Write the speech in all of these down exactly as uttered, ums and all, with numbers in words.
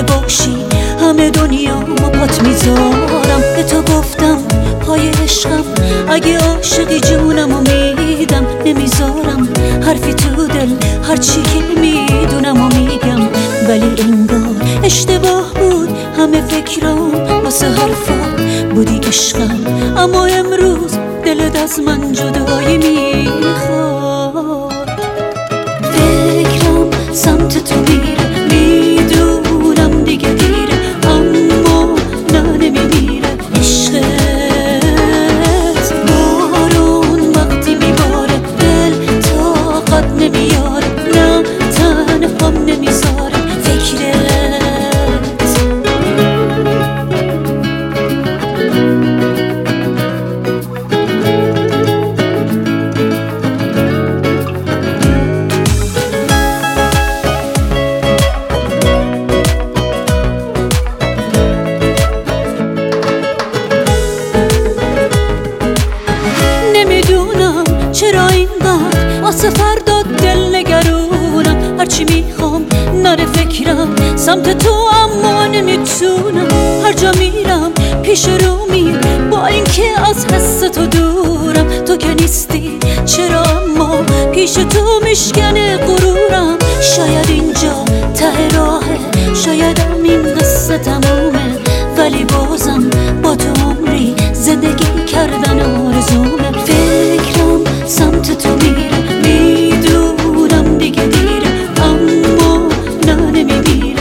باشی همه دنیا ما پات میذارم. به تو گفتم پای عشقم اگه عاشقی جونمو میدم. نمیذارم حرفی تو دل هرچی که میدونم و میگم، ولی انگار اشتباه بود همه فکرام واسه حرفا بودی عشقم. اما امروز دلت از من جدایی میخواد. فکرم سمت تو میره، میدونم دیگه دیره، اما نه نمیمیره عشقت. بارون وقتی میباره دل طاقت نمیاره، نه تنهام نمیذاره فکرت. چرا اینقدر واسه فردا دل نگرونم؟ هرچی میخوام نره فکرم سمت تو، اما نمیتونم. هر جا میرم پیش رو میرم با اینکه از حس تو دورم. تو که نیستی چرا اما پیش تو میشکنه غرورم. شاید اینجا ته راهه، شاید هم این قصه تمومه، ولی بازم با تو عمری زندگی کردن آرزومه. فکرم سمت تو میره، میدونم دیگه دیره، اما نه نمیمیره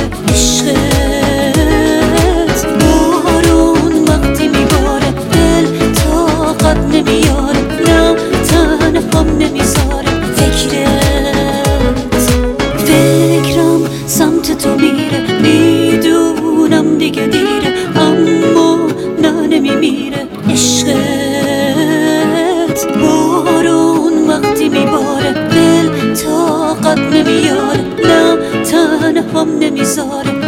عشقت. بارون وقتی میباره دل طاقت نمیاره، نه تنهام نمیذاره فکرت. فکرم سمت تو میره، میدونم دیگه دیره، اما نه نمیمیره عشقت. بارون وقتی میباره دل طاقت نمیاره، نه تنهام نمیذاره